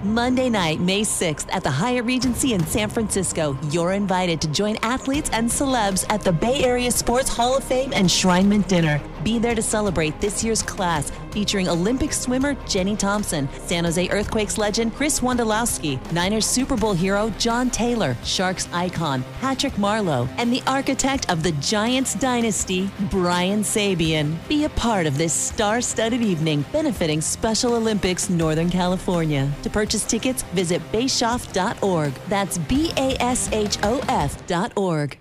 Monday night, May 6th at the Hyatt Regency in San Francisco. You're invited to join athletes and celebs at the Bay Area Sports Hall of Fame Enshrinement Dinner. Be there to celebrate this year's class, featuring Olympic swimmer Jenny Thompson, San Jose Earthquakes legend Chris Wondolowski, Niners Super Bowl hero John Taylor, Sharks icon Patrick Marleau, and the architect of the Giants dynasty, Brian Sabian. Be a part of this star-studded evening benefiting Special Olympics Northern California. To purchase tickets, visit bashoff.org. That's BASHOF.org.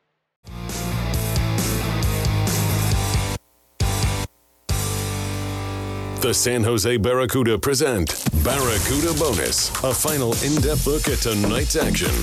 The San Jose Barracuda present Barracuda Bonus, a final in-depth look at tonight's action.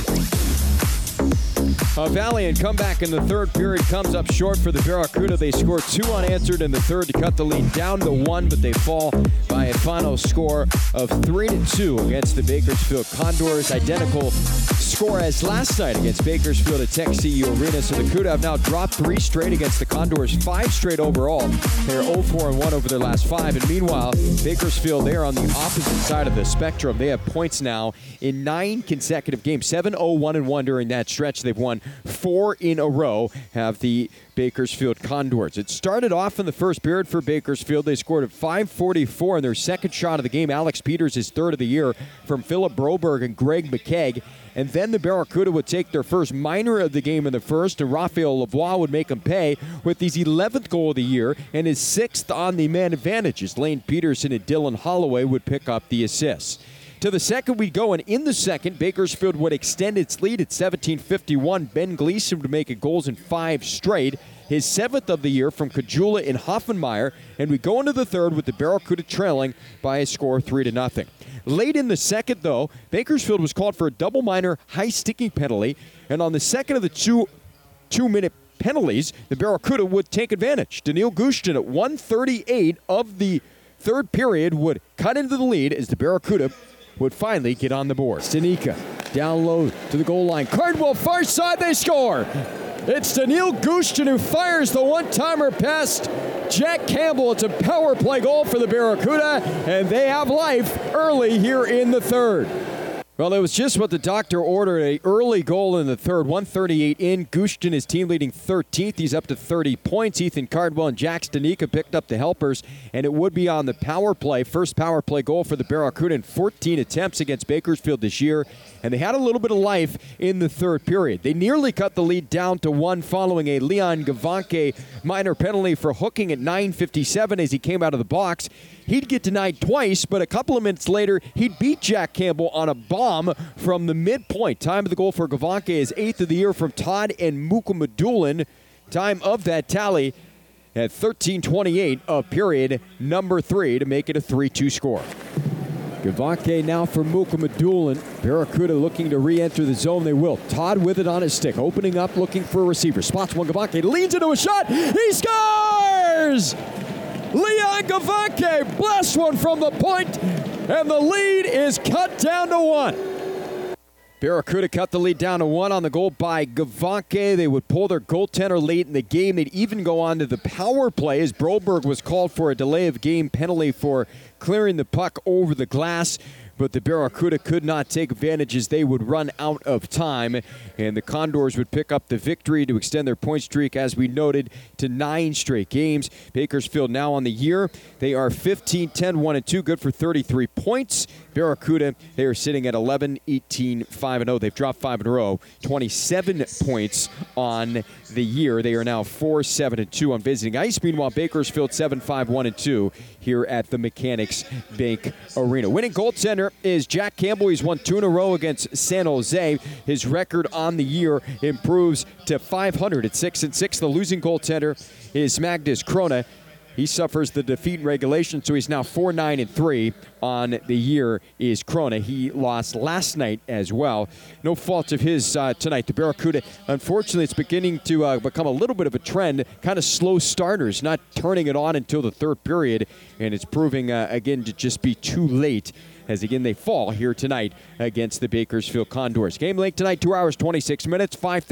A valiant comeback in the third period comes up short for the Barracuda. They score 2 unanswered in the third to cut the lead down to 1, but they fall by a final score of 3-2 against the Bakersfield Condors. Identical score as last night against Bakersfield at Tech CU Arena. So the Cuda have now dropped 3 straight against the Condors, 5 straight overall. They're 0-4-1 over their last 5. And meanwhile, Bakersfield, they are on the opposite side of the spectrum. They have points now in 9 consecutive games, 7-0-1-1 during that stretch. They've won 4 in a row, have the Bakersfield Condors. It started off in the first period for Bakersfield. They scored at 5:44 in their second shot of the game. Alex Peters, his third of the year, from Philip Broberg and Greg McKegg. And then the Barracuda would take their first minor of the game in the first, and Raphael Lavoie would make them pay with his 11th goal of the year and his 6th on the man advantage, as Lane Peterson and Dylan Holloway would pick up the assists. To the second we go, and in the second, Bakersfield would extend its lead at 17:51. Ben Gleason would make goals in 5 straight, his 7th of the year from Kajula and Hoffenmeyer, and we go into the third with the Barracuda trailing by a score of 3-0. Late in the second, though, Bakersfield was called for a double minor high sticking penalty, and on the second of the two-minute penalties, the Barracuda would take advantage. Daniil Gushtin at 1:38 of the third period would cut into the lead as the Barracuda would finally get on the board. Stanika down low to the goal line. Cardwell far side, they score. It's Daniil Gushtin who fires the one-timer past Jack Campbell. It's a power play goal for the Barracuda, and they have life early here in the third. Well, it was just what the doctor ordered, an early goal in the third, 1:38 in. Gushtin is team leading 13th. He's up to 30 points. Ethan Cardwell and Jack Stanika picked up the helpers, and it would be on the power play. First power play goal for the Barracuda in 14 attempts against Bakersfield this year, and they had a little bit of life in the third period. They nearly cut the lead down to 1 following a Leon Gavanke minor penalty for hooking at 9:57 as he came out of the box. He'd get denied twice, but a couple of minutes later, he'd beat Jack Campbell on a bomb from the midpoint. Time of the goal for Gavanke is 8th of the year from Todd and Mukamadulin. Time of that tally at 13:28 of period number 3 to make it a 3-2 score. Gavanke now for Mukamadulin. Barracuda looking to re-enter the zone. They will. Todd with it on his stick, opening up, looking for a receiver. Spots one. Gavanke leads into a shot. He scores! Leon Gavanke blasts one from the point, and the lead is cut down to 1. Barracuda cut the lead down to 1 on the goal by Gavanke. They would pull their goaltender late in the game. They'd even go on to the power play as Broberg was called for a delay of game penalty for clearing the puck over the glass. But the Barracuda could not take advantage as they would run out of time. And the Condors would pick up the victory to extend their point streak, as we noted, to 9 straight games. Bakersfield now on the year. They are 15-10-1-2, good for 33 points. Barracuda, they are sitting at 11-18-5-0. They've dropped 5 in a row. 27 points on the year. They are now 4-7-2 on visiting ice. Meanwhile, Bakersfield 7-5-1-2 here at the Mechanics Bank Arena. Winning goaltender is Jack Campbell. He's won 2 in a row against San Jose. His record on the year improves to .500 at 6-6. The losing goaltender is Magnus Krona. He suffers the defeat in regulation, so he's now 4-9-3 on the year is Krona. He lost last night as well. No fault of his tonight. The Barracuda, unfortunately, it's beginning to become a little bit of a trend. Kind of slow starters, not turning it on until the third period, and it's proving, again, to just be too late, as again they fall here tonight against the Bakersfield Condors. Game length tonight, 2 hours, 26 minutes,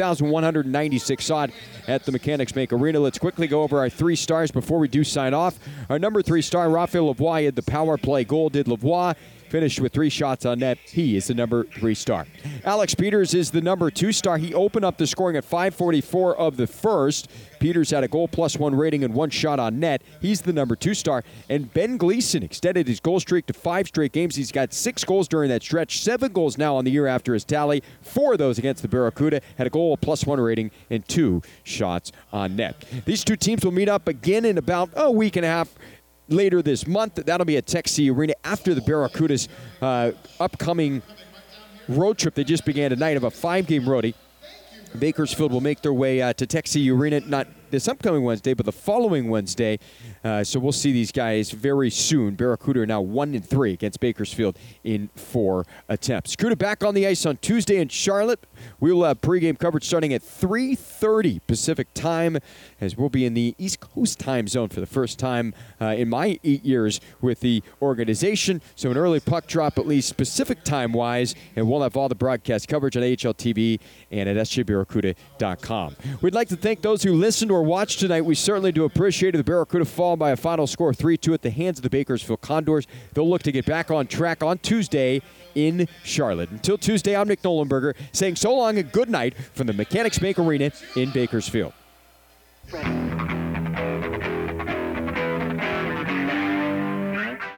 5,196 odd at the Mechanics Bank Arena. Let's quickly go over our 3 stars before we do sign off. Our number 3 star, Raphael Lavoie, had the power play goal. Did Lavoie finished with 3 shots on net. He is the number 3 star. Alex Peters is the number 2 star. He opened up the scoring at 5:44 of the first. Peters had a goal plus 1 rating and 1 shot on net. He's the number 2 star. And Ben Gleason extended his goal streak to 5 straight games. He's got 6 goals during that stretch, 7 goals now on the year after his tally. 4 of those against the Barracuda. Had a goal plus 1 rating and 2 shots on net. These two teams will meet up again in about a week and a half later this month. That'll be at Tech CU Arena after the Barracuda's upcoming road trip. They just began tonight of a 5-game roadie. Bakersfield will make their way to Tech CU Arena, not this upcoming Wednesday, but the following Wednesday. So we'll see these guys very soon. Barracuda are now 1-3 against Bakersfield in 4 attempts. CUDA back on the ice on Tuesday in Charlotte. We will have pregame coverage starting at 3:30 Pacific time, as we'll be in the East Coast time zone for the first time in my 8 years with the organization. So an early puck drop, at least Pacific time-wise, and we'll have all the broadcast coverage on AHL TV and at sjbarracuda.com. We'd like to thank those who listened or watched tonight. We certainly do appreciate it. The Barracuda fall by a final score of 3-2 at the hands of the Bakersfield Condors. They'll look to get back on track on Tuesday in Charlotte. Until Tuesday, I'm Nick Nolenberger saying so long and good night from the Mechanics Bank Arena in Bakersfield.